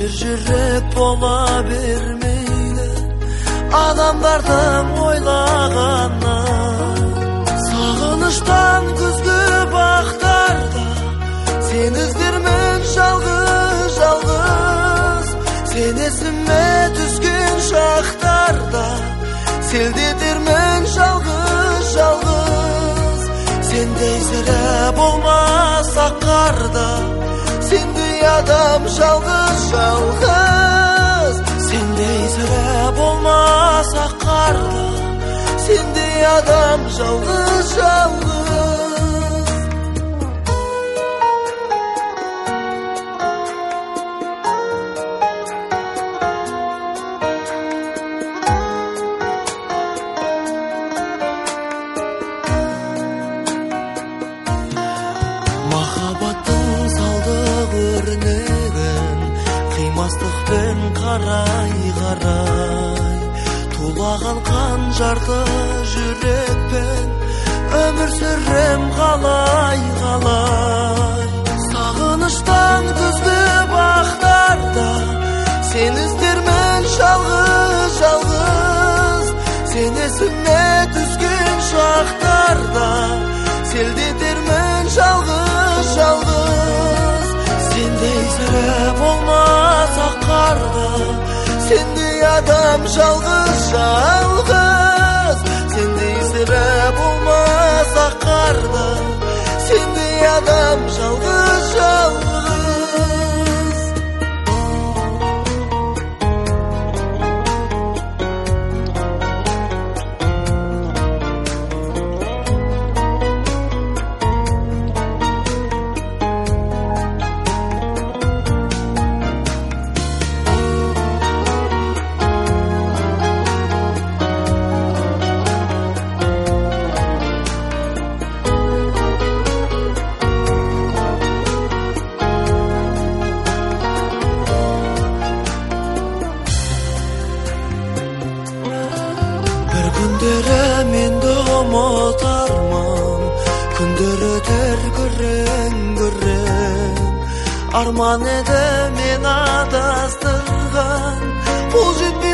жүрек бола бермейді адамдардың ойлағаны. Сағыныштан күзгі бақтарда сен іздермен жалғыз жалғыз. Сен есіме түскен шақтарда селдетермен жалғыз жалғыз. Сендей сірә болмаса қарда, сендей адам жалғыз жалғыз. Сендей сірә болмаса қарда, сендей адам жалғыз жалғыз. Махаббаттың салдық өрнегін қимастықпен қарай-қарай, тулаған қанжарды жүрекпен өмір сүрем қалай-қалай. Сағыныштан күзгі бақтарда сен іздермен жалғыз-жалғыз. Сен есіме түскен шақтарда селдетермен жалғыз-жалғыз. Сендей сірә болмаса қарда, сендей адам жалғыз-жалғыз. Сендей сірә болмаса қарда, сендей адам жалғыз-жалғыз. Күндері менді ұмытармын, күндер өтер күрең-күрең. Арман еді мен адастырған, бұл жетпей